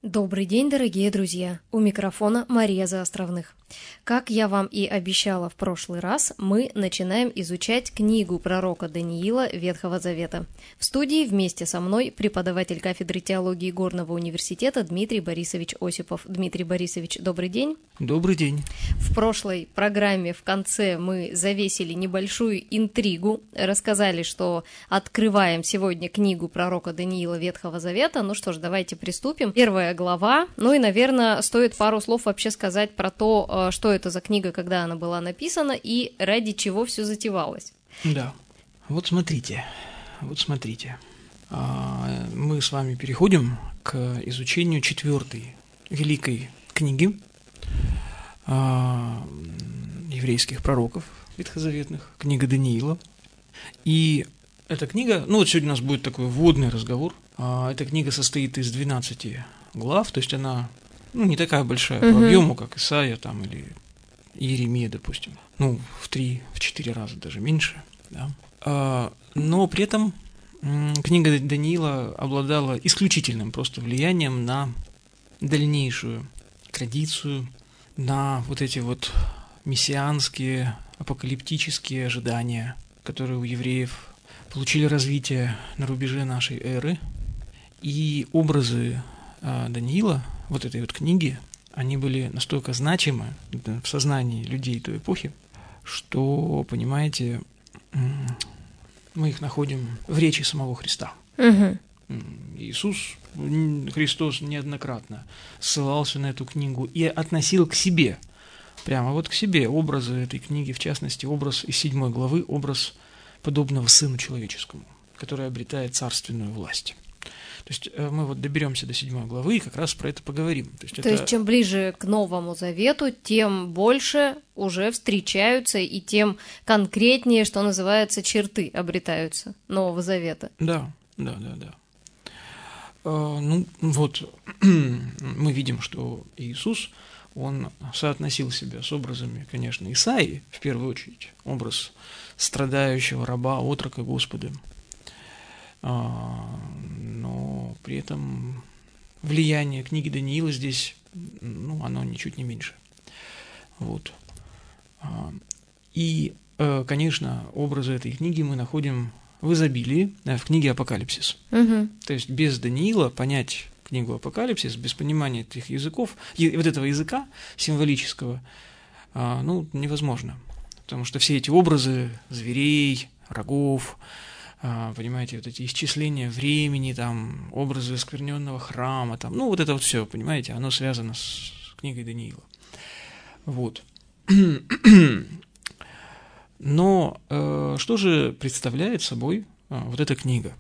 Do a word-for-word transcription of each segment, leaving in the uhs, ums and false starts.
Добрый день, дорогие друзья! У микрофона Мария Заостровных. Как я вам и обещала в прошлый раз, мы начинаем изучать книгу пророка Даниила Ветхого Завета. В студии вместе со мной преподаватель кафедры теологии Горного университета Дмитрий Борисович Осипов. Дмитрий Борисович, добрый день. Добрый день. В прошлой программе в конце мы завесили небольшую интригу, рассказали, что открываем сегодня книгу пророка Даниила Ветхого Завета. Ну что ж, давайте приступим. Первая глава. Ну и, наверное, стоит пару слов вообще сказать про то, что это за книга, когда она была написана и ради чего все затевалось. Да. Вот смотрите, вот смотрите. Мы с вами переходим к изучению четвертой великой книги еврейских пророков ветхозаветных, книга Даниила. И эта книга, ну вот сегодня у нас будет такой вводный разговор. Эта книга состоит из двенадцати глав, то есть она ну, не такая большая uh-huh. по объему, как Исаия там, или Иеремия, допустим. Ну, в три, в четыре раза даже меньше. Да? А, но при этом м, книга Даниила обладала исключительным просто влиянием на дальнейшую традицию, на вот эти вот мессианские, апокалиптические ожидания, которые у евреев получили развитие на рубеже нашей эры. И образы а, Даниила, вот этой вот книги, они были настолько значимы в сознании людей той эпохи, что, понимаете, мы их находим в речи самого Христа. Угу. Иисус Христос неоднократно ссылался на эту книгу и относил к себе, прямо вот к себе образы этой книги, в частности, образ из седьмой главы, образ подобного Сыну Человеческому, который обретает царственную власть. То есть мы вот доберемся до седьмой главы и как раз про это поговорим. То есть, То это... есть чем ближе к Новому Завету, тем больше уже встречаются и тем конкретнее, что называется, черты обретаются Нового Завета. Да, да, да, да. А, ну вот мы видим, что Иисус, он соотносил себя с образами, конечно, Исаии, в первую очередь, образ страдающего раба, отрока Господа. Но при этом влияние книги Даниила здесь, ну, оно ничуть не меньше. Вот. И, конечно, образы этой книги мы находим в изобилии в книге «Апокалипсис». Угу. То есть без Даниила понять книгу «Апокалипсис», без понимания этих языков, вот этого языка символического, ну, невозможно. Потому что все эти образы зверей, рогов, понимаете, вот эти исчисления времени, там, образы оскверненного храма, там, ну, вот это вот все, понимаете, оно связано с книгой Даниила. Вот. Но э, что же представляет собой э, вот эта книга?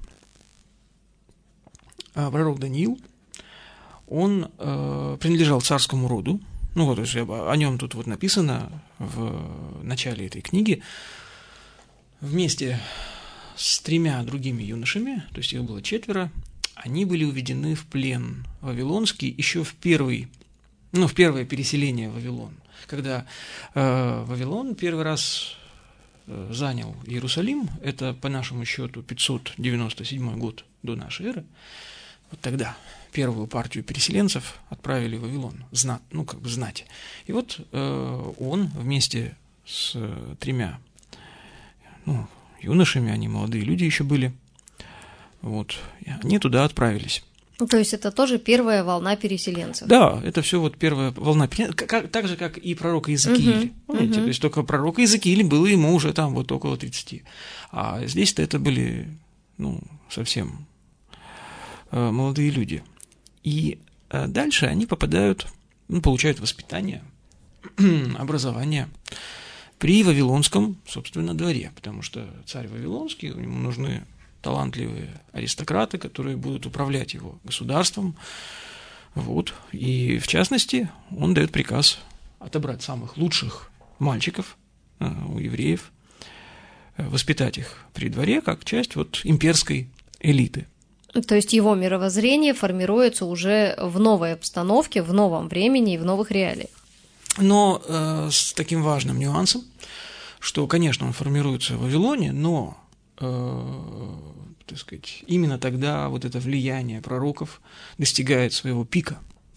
А пророк Даниил, он э, принадлежал царскому роду, ну, вот, то есть о нем тут вот написано в начале этой книги, вместе с тремя другими юношами, то есть их было четверо, они были уведены в плен вавилонский еще в первый, ну, в первое переселение в Вавилон, когда э, Вавилон первый раз э, занял Иерусалим, это по нашему счету пятьсот девяносто седьмой год до нашей эры, вот тогда первую партию переселенцев отправили в Вавилон, знат, ну, как бы знати. И вот э, он вместе с э, тремя, ну, юношами, они молодые люди еще были, вот, и они туда отправились. Ну, то есть это тоже первая волна переселенцев. Да, это все вот первая волна переселенцев, как, так же, как и пророка Иезекииля. Uh-huh, Помните, uh-huh. То есть только пророка Иезекииля было ему уже там вот около тридцати, а здесь-то это были, ну, совсем э, молодые люди. И э, дальше они попадают, ну, получают воспитание, образование при Вавилонском, собственно, дворе, потому что царь Вавилонский, ему нужны талантливые аристократы, которые будут управлять его государством. Вот. И, в частности, он дает приказ отобрать самых лучших мальчиков э, у евреев, э, воспитать их при дворе, как часть вот имперской элиты. То есть его мировоззрение формируется уже в новой обстановке, в новом времени и в новых реалиях. Но э, с таким важным нюансом, что, конечно, он формируется в Вавилоне, но, э, так сказать, именно тогда вот это влияние пророков достигает своего пика.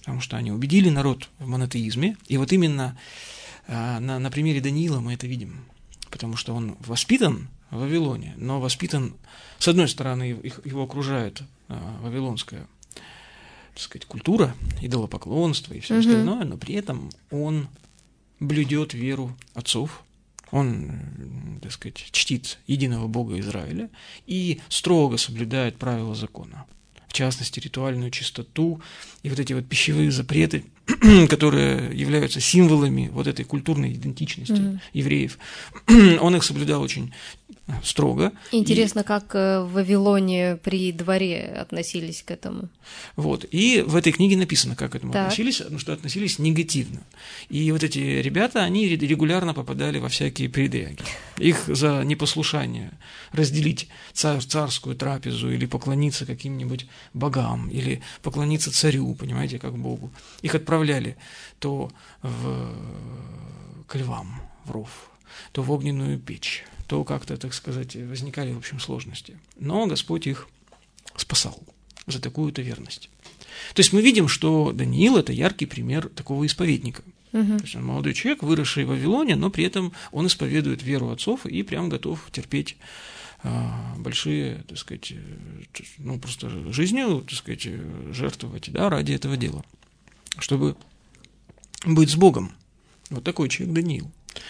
потому что они убедили народ в монотеизме, и вот именно а, на, на примере Даниила мы это видим, потому что он воспитан в Вавилоне, но воспитан, с одной стороны, их, его окружает а, вавилонская, так сказать, культура, идолопоклонство и все mm-hmm. остальное, но при этом он блюдет веру отцов, он, так сказать, чтит единого Бога Израиля и строго соблюдает правила закона. В частности, ритуальную чистоту и вот эти вот пищевые запреты, которые являются символами вот этой культурной идентичности mm-hmm. евреев. Он их соблюдал очень строго. Интересно, и... как в Вавилоне при дворе относились к этому. Вот. И в этой книге написано, как к этому так. относились, ну, что относились негативно. И вот эти ребята, они регулярно попадали во всякие передряги. Их за непослушание разделить царь, царскую трапезу или поклониться каким-нибудь богам, или поклониться царю, понимаете, как Богу. Их отправляли то в... к львам, в ров, то в огненную печь, то как-то, так сказать, возникали, в общем, сложности. Но Господь их спасал за такую-то верность. То есть мы видим, что Даниил – это яркий пример такого исповедника. Uh-huh. То есть он молодой человек, выросший в Вавилоне, но при этом он исповедует веру отцов и прям готов терпеть а, большие, так сказать, ну, просто жизнью, так сказать, жертвовать, да, ради этого дела, чтобы быть с Богом. Вот такой человек Даниил.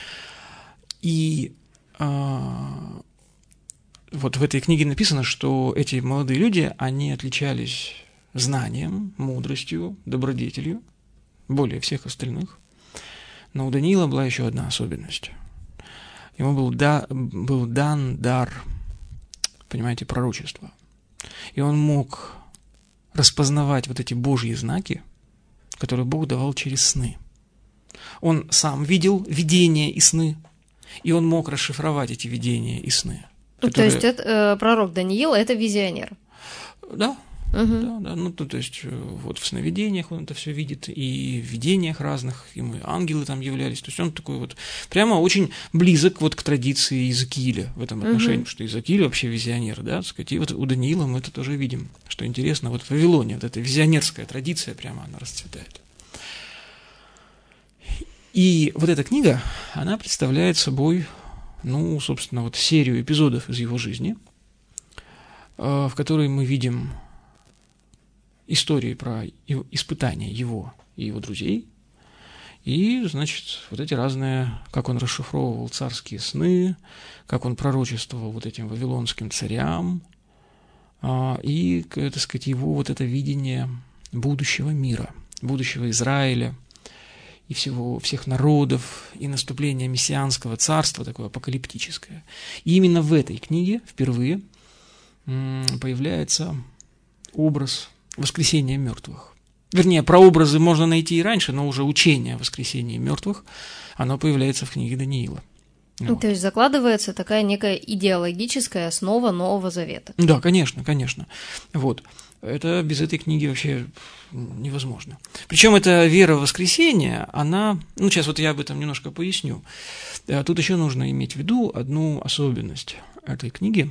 И а, вот в этой книге написано, что эти молодые люди, они отличались знанием, мудростью, добродетелью, более всех остальных. Но у Даниила была еще одна особенность. Ему был, да, был дан дар, понимаете, пророчества. И он мог распознавать вот эти Божьи знаки, которые Бог давал через сны. Он сам видел видения и сны, и он мог расшифровать эти видения и сны. Ну, которые... То есть это, э, пророк Даниил – это визионер? Да, угу. да, да. Ну, то, то есть вот в сновидениях он это все видит, и в видениях разных, ему ангелы там являлись. То есть он такой вот прямо очень близок вот к традиции Иезекииля в этом отношении, угу. что Иезекииль вообще визионер, да, так сказать. И вот у Даниила мы это тоже видим, что интересно, вот в Вавилоне вот эта визионерская традиция прямо она расцветает. И вот эта книга, она представляет собой, ну, собственно, вот серию эпизодов из его жизни, в которой мы видим истории про испытания его и его друзей, и, значит, вот эти разные, как он расшифровывал царские сны, как он пророчествовал вот этим вавилонским царям, и, так сказать, его вот это видение будущего мира, будущего Израиля, и всего, всех народов, и наступление мессианского царства, такое апокалиптическое. И именно в этой книге впервые появляется образ воскресения мертвых. Вернее, прообразы можно найти и раньше, но уже учение о воскресении мертвых, оно появляется в книге Даниила. Вот. То есть закладывается такая некая идеологическая основа Нового Завета. Да, конечно, конечно. Вот. Это без этой книги вообще невозможно. Причем эта вера в воскресение, она, ну сейчас вот я об этом немножко поясню. Тут еще нужно иметь в виду одну особенность этой книги.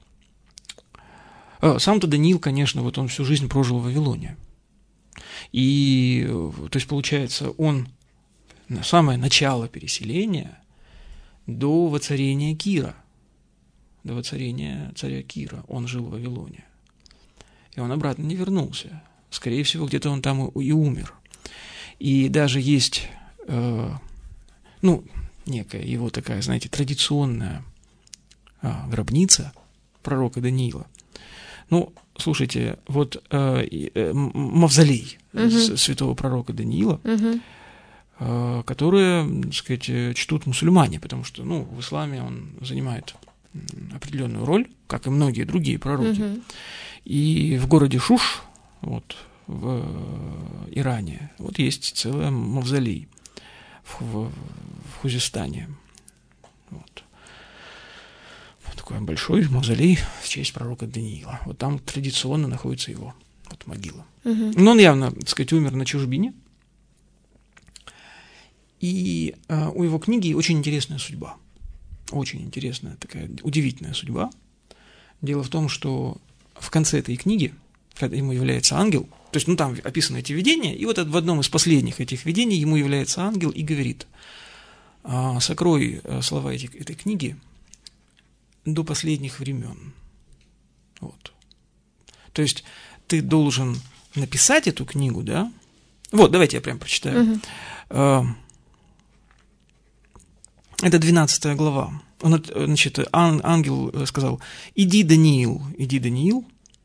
Сам-то Даниил, конечно, вот он всю жизнь прожил в Вавилоне. И, то есть, получается, он на самое начало переселения до воцарения Кира, до воцарения царя Кира, он жил в Вавилоне. И он обратно не вернулся. Скорее всего, где-то он там и умер. И даже есть, э, ну, некая его такая, знаете, традиционная э, гробница пророка Даниила. Ну, слушайте, вот э, э, мавзолей uh-huh. святого пророка Даниила, uh-huh. э, которые, так сказать, чтут мусульмане, потому что, ну, в исламе он занимает определенную роль, как и многие другие пророки. Uh-huh. И в городе Шуш, вот, в Иране, вот есть целый мавзолей в, в, в Хузестане. Вот. Вот такой большой мавзолей в честь пророка Даниила. Вот там традиционно находится его вот, могила. Uh-huh. Но он явно, так сказать, умер на чужбине. И э, у его книги очень интересная судьба. Очень интересная, такая удивительная судьба. Дело в том, что в конце этой книги, когда ему является ангел, то есть, ну, там описаны эти видения, и вот в одном из последних этих видений ему является ангел и говорит: сокрой слова эти, этой книги до последних времен. Вот. То есть ты должен написать эту книгу, да? Вот, давайте я прям прочитаю. Uh-huh. Это двенадцатая глава. Он, значит, ан, ангел сказал: иди, Даниил, иди, Даниил.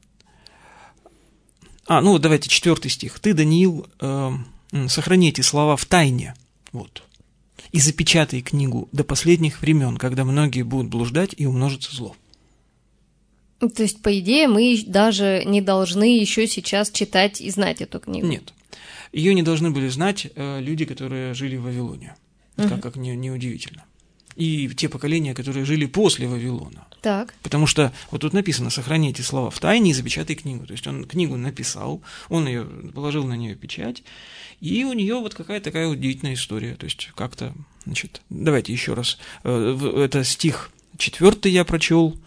А, ну, давайте четвертый стих. Ты, Даниил, э, сохрани эти слова в тайне, вот, и запечатай книгу до последних времен, когда многие будут блуждать и умножится зло. То есть, по идее, мы даже не должны еще сейчас читать и знать эту книгу? Нет. Ее не должны были знать э, люди, которые жили в Вавилоне, uh-huh. как, как не, неудивительно. И те поколения, которые жили после Вавилона. Так. Потому что вот тут написано: сохрани эти слова в тайне и запечатай книгу. То есть он книгу написал, он ее положил на нее печать, и у нее вот какая-то такая удивительная история. То есть как-то, значит, давайте еще раз. Это стих четвертый я прочел.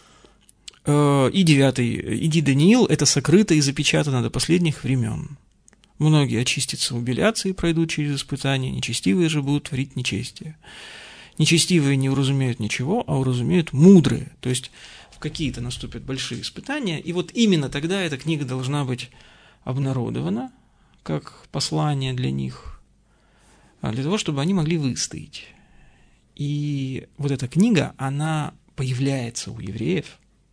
И девятый. Иди, Даниил, это сокрыто и запечатано до последних времен. Многие очистятся, убелятся и пройдут через испытания, нечестивые же будут творить нечестие. Нечестивые не уразумеют ничего, а уразумеют мудрые. То есть в какие-то наступят большие испытания, и вот именно тогда эта книга должна быть обнародована как послание для них, для того, чтобы они могли выстоять. И вот эта книга, она появляется у евреев.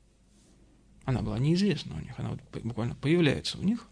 Она была неизвестна у них, она вот буквально появляется у них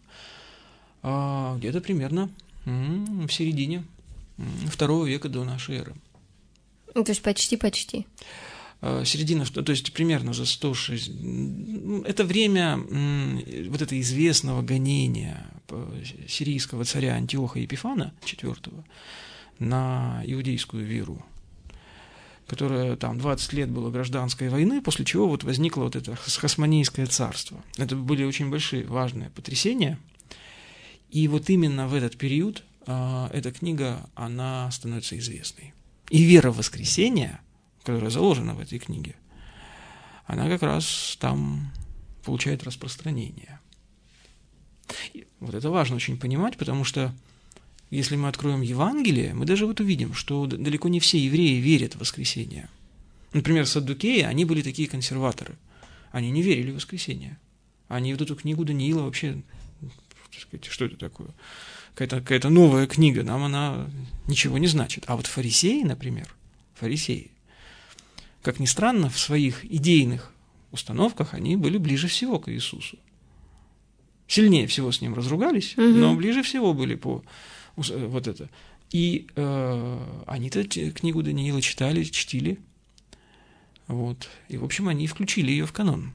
где-то примерно в середине второго века до нашей эры. То есть почти-почти. Середина, то есть примерно за сто шесть. Это время вот этого известного гонения сирийского царя Антиоха Епифана четвёртого на иудейскую веру, которая там двадцать лет было гражданской войны, после чего вот возникло вот это Хасмонейское царство. Это были очень большие, важные потрясения. И вот именно в этот период э, эта книга, она становится известной. И вера в воскресение, которая заложена в этой книге, она как раз там получает распространение. И вот это важно очень понимать, потому что если мы откроем Евангелие, мы даже вот увидим, что далеко не все евреи верят в воскресение. Например, саддукеи, они были такие консерваторы. Они не верили в воскресение. Они вот эту книгу Даниила вообще... Что это такое? Какая-то, какая-то новая книга, нам она ничего не значит. А вот фарисеи, например, фарисеи, как ни странно, в своих идейных установках они были ближе всего к Иисусу. Сильнее всего с ним разругались, угу. но ближе всего были по вот это. И э, они-то книгу Даниила читали, чтили. Вот. И, в общем, они включили ее в канон.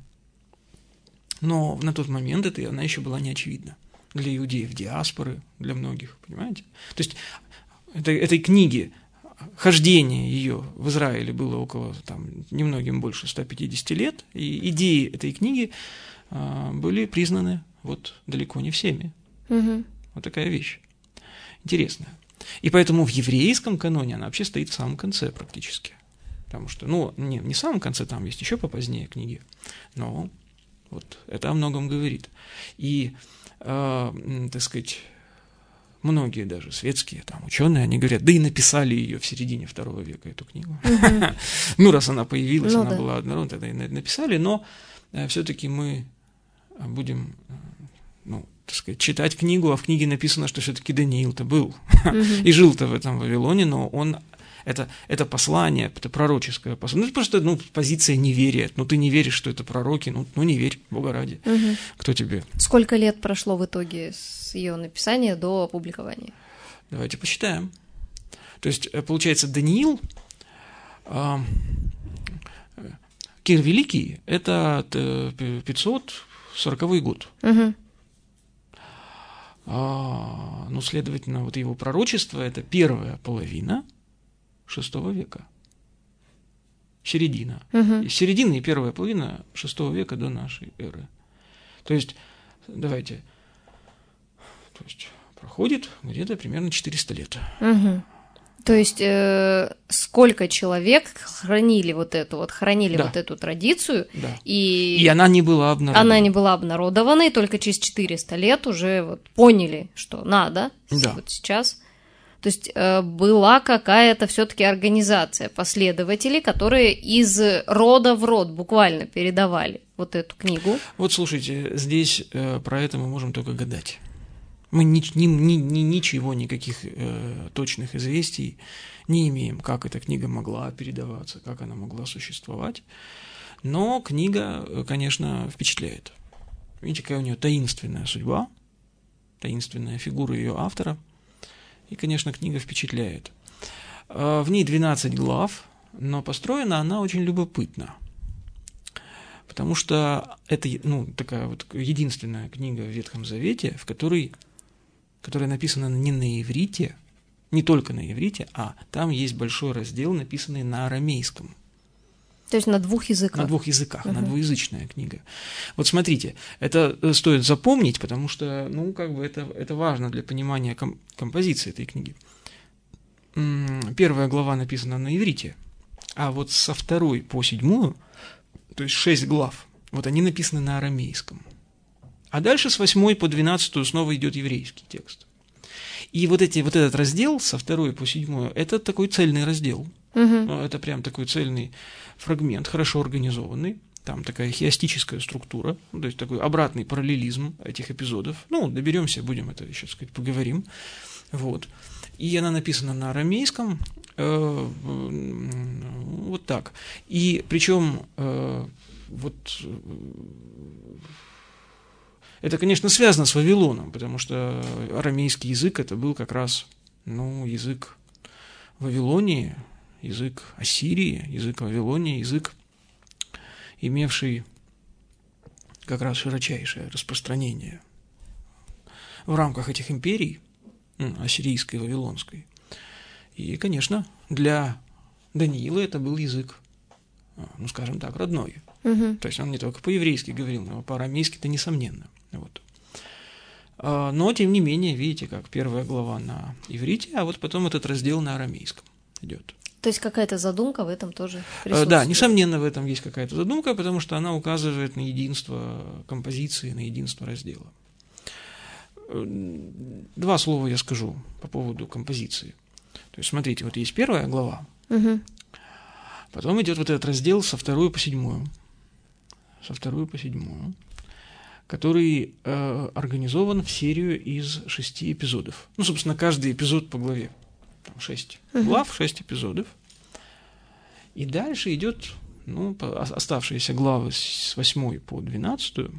Но на тот момент это, она еще была не очевидна. Для иудеев диаспоры, для многих, понимаете? То есть это, этой книги, хождение ее в Израиле было около, там, немногим больше ста пятидесяти лет, и идеи этой книги а, были признаны вот далеко не всеми. Угу. Вот такая вещь интересная. И поэтому в еврейском каноне она вообще стоит в самом конце практически. Потому что, ну, не, не в самом конце, там есть еще попозднее книги, но вот это о многом говорит. И Э, так сказать, многие даже светские там ученые, они говорят, да и написали ее в середине второго века, эту книгу. Uh-huh. Ну, раз она появилась, ну, она да. была однородна, тогда и написали, но э, все-таки мы будем, э, ну, так сказать, читать книгу, а в книге написано, что все-таки Даниил-то был uh-huh. и жил-то в этом Вавилоне, но он... Это, это послание, это пророческое послание. Ну, это просто ну, позиция неверия. Ну, ты не веришь, что это пророки, ну, ну не верь, Бога ради. Угу. Кто тебе? Сколько лет прошло в итоге с ее написания до опубликования? Давайте посчитаем. То есть, получается, Даниил, э, Кир Великий, это пятьсот сороковой год. Угу. А, ну, следовательно, вот его пророчество – это первая половина шестого века. Середина. Uh-huh. Середина и первая половина шестого века до нашей эры. То есть, давайте, то есть проходит где-то примерно четыреста лет. Uh-huh. То То есть э, сколько человек хранили вот эту вот хранили Да. вот эту традицию, Да. и, И она не была обнародована. она не была обнародована, и только через четыреста лет уже вот поняли, что надо Да. вот сейчас. То есть э, была какая-то все-таки организация последователей, которые из рода в род буквально передавали вот эту книгу. Вот слушайте, здесь э, про это мы можем только гадать. Мы ни, ни, ни, ни- ничего, никаких э, точных известий не имеем, как эта книга могла передаваться, как она могла существовать. Но книга, э, конечно, впечатляет. Видите, какая у нее таинственная судьба, таинственная фигура ее автора. И, конечно, книга впечатляет. Э, В ней двенадцать глав, но построена она очень любопытно. Потому что это, ну, такая вот единственная книга в Ветхом Завете, в которой, которая написана не на иврите, не только на иврите, а там есть большой раздел, написанный на арамейском. То есть на двух языках. На двух языках, Мгм. она двуязычная книга. Вот смотрите, это стоит запомнить, потому что, ну, как бы это, это важно для понимания ком- композиции этой книги. М, Первая глава написана на иврите, а вот со второй по седьмую, то есть шесть глав, вот они написаны на арамейском. А дальше с восьмой по двенадцатую снова идет еврейский текст. И вот, эти, вот этот раздел со второй по седьмую, это такой цельный раздел. Мгм. Ну, это прям такой цельный фрагмент, хорошо организованный. Там такая хиастическая структура, ну, то есть такой обратный параллелизм этих эпизодов. Ну, доберемся, будем это еще, так сказать, поговорим. Вот. И она написана на арамейском, э, вот так. И причем э, вот э, это, конечно, связано с Вавилоном, потому что арамейский язык это был как раз, ну, язык Вавилонии, язык Ассирии, язык Вавилонии, язык, имевший как раз широчайшее распространение в рамках этих империй, ну, ассирийской и вавилонской. И, конечно, для Даниила это был язык, ну, скажем так, родной. Мгм. То есть он не только по-еврейски говорил, но по-арамейски-то несомненно. Вот. А, Но, тем не менее, видите, как первая глава на иврите, а вот потом этот раздел на арамейском идет. То есть какая-то задумка в этом тоже Э, присутствует. Да, несомненно, в этом есть какая-то задумка, потому что она указывает на единство композиции, на единство раздела. Э, Два слова я скажу по поводу композиции. То есть, смотрите, вот есть первая глава, Мгм. потом идет вот этот раздел со второй по седьмую, со второй по седьмую, который э, организован в серию из шести эпизодов. Ну, собственно, каждый эпизод по главе. Там шесть Мгм. глав, шесть эпизодов. И дальше идет, ну, по- о- оставшиеся главы с восьмой по двенадцатую.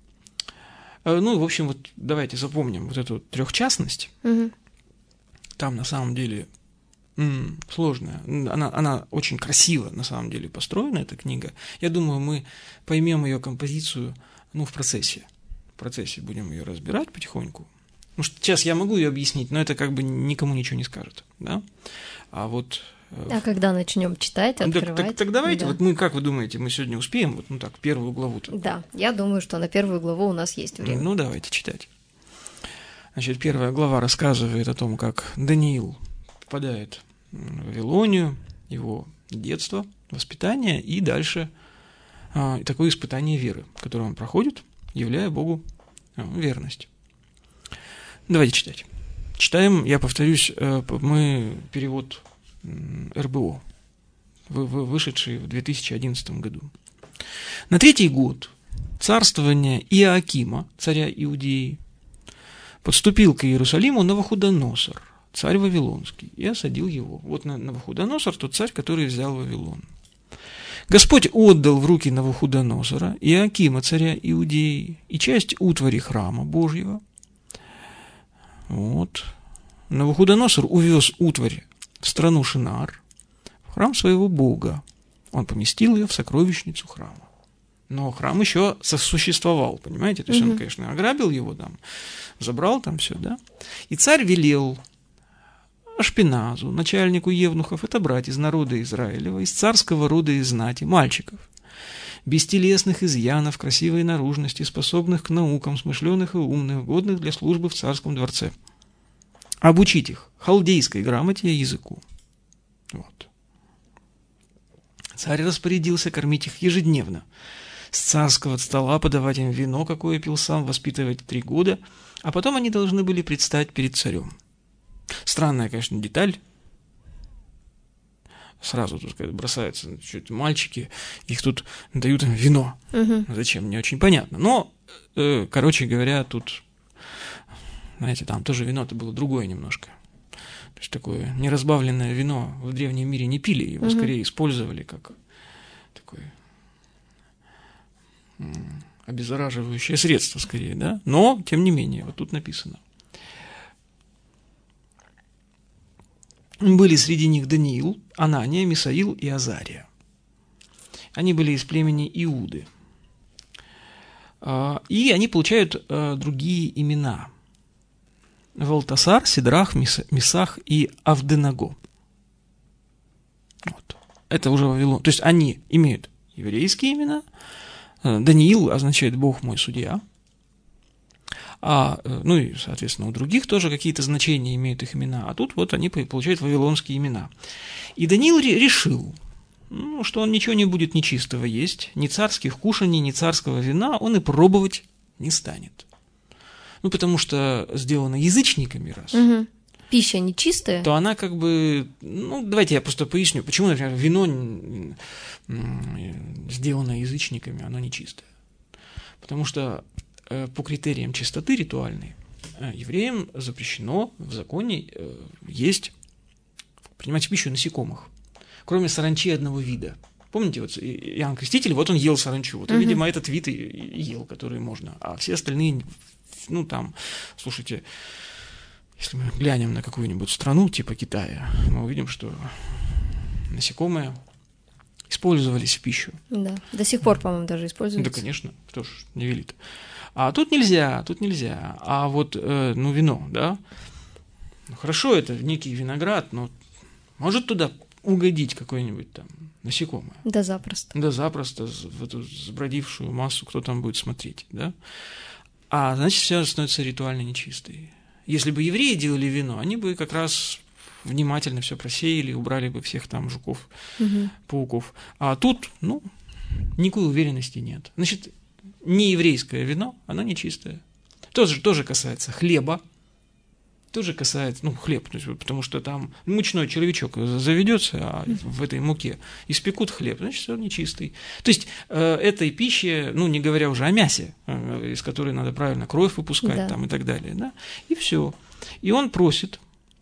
Э, Ну, в общем, вот давайте запомним вот эту трехчастность. Мгм. Там на самом деле м, сложная. М, Она, она очень красиво на самом деле построена, эта книга. Я думаю, мы поймем ее композицию, ну, в процессе. В процессе будем ее разбирать потихоньку. Ну, что сейчас я могу ее объяснить, но это как бы никому ничего не скажет, да? А вот... э, А когда начнем читать, так, открывать? так, так давайте, Да. вот мы, как вы думаете, мы сегодня успеем, вот, ну так, первую главу-то? Да, я думаю, что на первую главу у нас есть время. Ну, давайте читать. Значит, первая глава рассказывает о том, как Даниил попадает в Вавилонию, его детство, воспитание и дальше а, такое испытание веры, которое он проходит, являя Богу а, верность. Давайте читать. Читаем, я повторюсь, э, мы перевод м, эр бэ о, вы- вы- вышедший в две тысячи одиннадцатом году. На третий год царствования Иоакима, царя Иудеи, подступил к Иерусалиму Навуходоносор, царь Вавилонский, и осадил его. Вот Навуходоносор, тот царь, который взял Вавилон. Господь отдал в руки Навуходоносора Иоакима, царя Иудеи, и часть утвари храма Божьего. Вот. Навуходоносор увез утварь в страну Шинар, в храм своего бога. Он поместил ее в сокровищницу храма. Но храм еще сосуществовал, понимаете? То есть Мгм. он, конечно, ограбил его там, забрал там все, да? И царь велел Ашпеназу, начальнику евнухов, отобрать из народа Израилева, из царского рода и знати, мальчиков, бестелесных изъянов, красивой наружности, способных к наукам, смышленых и умных, годных для службы в царском дворце. Обучить их халдейской грамоте и языку. Вот. Царь распорядился кормить их ежедневно. С царского стола подавать им вино, какое пил сам, воспитывать три года, а потом они должны были предстать перед царем. Странная, конечно, деталь. Сразу тут бросаются чуть мальчики, их тут дают им вино. Угу. Зачем, не очень понятно. Но, э, короче говоря, тут, знаете, там тоже вино-то было другое немножко. То есть такое неразбавленное вино в древнем мире не пили, его угу. скорее использовали как такое м, обеззараживающее средство, скорее, да. Но, тем не менее, вот тут написано. Были среди них Даниил, Анания, Мисаил и Азария. Они были из племени Иуды. И они получают другие имена. Валтасар, Сидрах, Мисах и Авденаго. Вот. Это уже Вавилон. То есть они имеют еврейские имена. Даниил означает «Бог мой судья». А, ну и, соответственно, у других тоже какие-то значения имеют их имена. А тут вот они получают вавилонские имена. И Даниил решил, ну, что он ничего не будет нечистого есть, ни царских кушаний, ни царского вина он и пробовать не станет. Ну, потому что сделано язычниками раз. Угу. Пища нечистая? То она как бы... Ну, давайте я просто поясню, почему, например, вино, сделанное язычниками, оно нечистое. Потому что по критериям чистоты ритуальной евреям запрещено в законе есть, принимать в пищу насекомых, кроме саранчи одного вида. Помните, вот Иоанн Креститель, вот он ел саранчу, вот, uh-huh. видимо, этот вид и ел, который можно, а все остальные, ну, там, слушайте, если мы глянем на какую-нибудь страну типа Китая, мы увидим, что насекомые использовались в пищу. Да, до сих пор, по-моему, даже используются. Да, конечно, кто ж не велит. А тут нельзя, тут нельзя. А вот, э, ну, вино, да, ну, хорошо, это некий виноград, но может туда угодить какое-нибудь там насекомое? Да запросто. Да запросто, в эту сбродившую массу, кто там будет смотреть, да? А значит, все становится ритуально нечистой. Если бы евреи делали вино, они бы как раз внимательно все просеяли, убрали бы всех там жуков, угу. пауков. А тут, ну, никакой уверенности нет. Значит, нееврейское вино, оно нечистое. Тоже, тоже касается хлеба, тоже касается, ну, хлеб, то есть, потому что там мучной червячок заведется, а в этой муке испекут хлеб, значит, все нечистый. То есть, э, этой пищи, ну, не говоря уже о мясе, э, из которой надо правильно кровь выпускать, да. там и так далее, да, и все. И он просит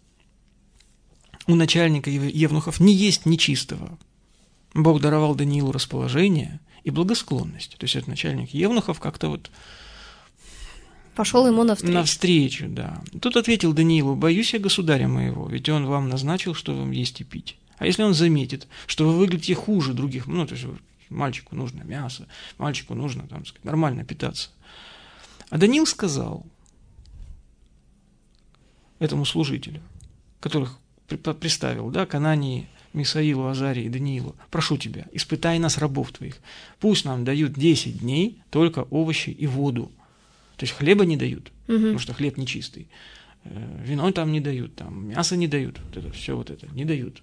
у начальника евнухов не есть нечистого. Бог даровал Даниилу расположение и благосклонность. То есть, этот начальник евнухов как-то вот пошел ему навстречу. Навстречу, да. Тут ответил Даниилу: боюсь я государя моего, ведь он вам назначил, что вам есть и пить. А если он заметит, что вы выглядите хуже других, ну, то есть мальчику нужно мясо, мальчику нужно, там, сказать, нормально питаться. А Даниил сказал этому служителю, которых приставил, да, к Анании, Мисаилу, Азарии и Даниилу: прошу тебя, испытай нас, рабов твоих, пусть нам дают десять дней только овощи и воду. То есть хлеба не дают, угу. потому что хлеб нечистый, вино там не дают, там мясо не дают, вот это, все вот это не дают.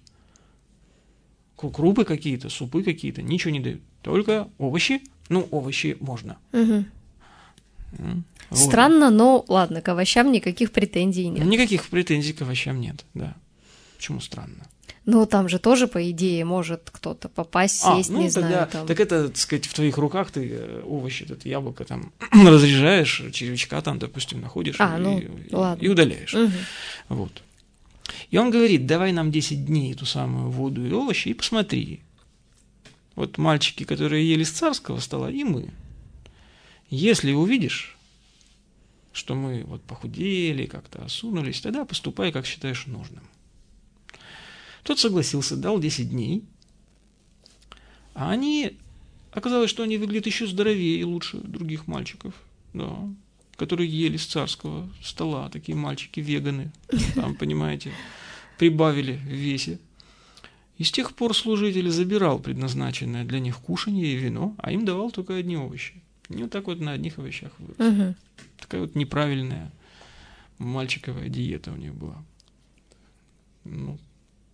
Крупы какие-то, супы какие-то, ничего не дают, только овощи, ну, овощи можно. Угу. Вот. Странно, но ладно, к овощам никаких претензий нет. Никаких претензий к овощам нет, да. Почему странно? Ну, там же тоже, по идее, может кто-то попасть, сесть, а, ну, не тогда, знаю. Там. Так это, так сказать, в твоих руках ты овощи, это яблоко там разрежаешь, червячка там, допустим, находишь а, и, ну, и, и удаляешь. Угу. Вот. И он говорит: давай нам десять дней эту самую воду и овощи, и посмотри. Вот мальчики, которые ели с царского стола, и мы. Если увидишь, что мы вот похудели, как-то осунулись, тогда поступай, как считаешь нужным. Тот согласился, дал десять дней, а они, оказалось, что они выглядят еще здоровее и лучше других мальчиков, да, которые ели с царского стола, такие мальчики-веганы, там, понимаете, прибавили в весе. И с тех пор служитель забирал предназначенное для них кушанье и вино, а им давал только одни овощи. И вот так вот на одних овощах вырос. Угу. Такая вот неправильная мальчиковая диета у них была. Ну,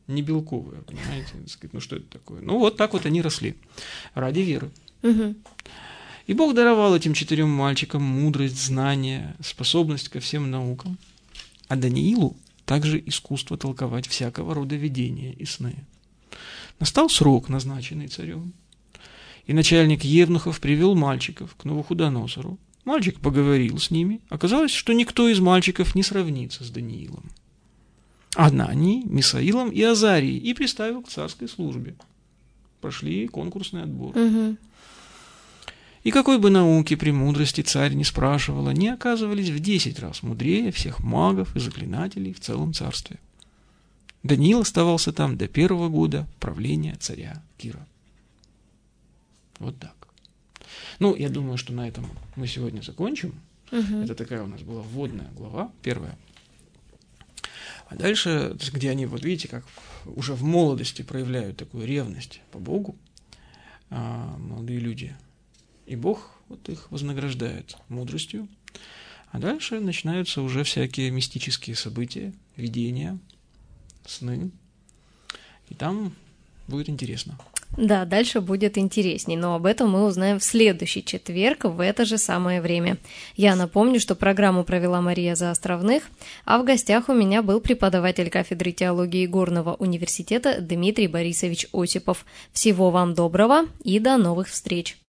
не белковая, понимаете? Ну что это такое? Ну вот так вот они росли ради веры. Угу. И Бог даровал этим четырем мальчикам мудрость, знания, способность ко всем наукам, а Даниилу также искусство толковать всякого рода видения и сны. Настал срок, назначенный царем, и начальник евнухов привел мальчиков к Навуходоносору. Мальчик поговорил с ними. Оказалось, что никто из мальчиков не сравнится с Даниилом. Ананией, Мисаилом и Азарией, и приставил к царской службе. Прошли конкурсный отбор. Угу. И какой бы науки, премудрости царь не спрашивал, они оказывались в десять раз мудрее всех магов и заклинателей в целом царстве. Даниил оставался там до первого года правления царя Кира. Вот так. Ну, я думаю, что на этом мы сегодня закончим. Угу. Это такая у нас была вводная глава, первая. А дальше, где они, вот видите, как уже в молодости проявляют такую ревность по Богу, молодые люди. И Бог вот их вознаграждает мудростью. А дальше начинаются уже всякие мистические события, видения, сны. И там будет интересно. Да, дальше будет интересней, но об этом мы узнаем в следующий четверг в это же самое время. Я напомню, что программу провела Мария Заостровных, а в гостях у меня был преподаватель кафедры теологии Горного университета Дмитрий Борисович Осипов. Всего вам доброго и до новых встреч!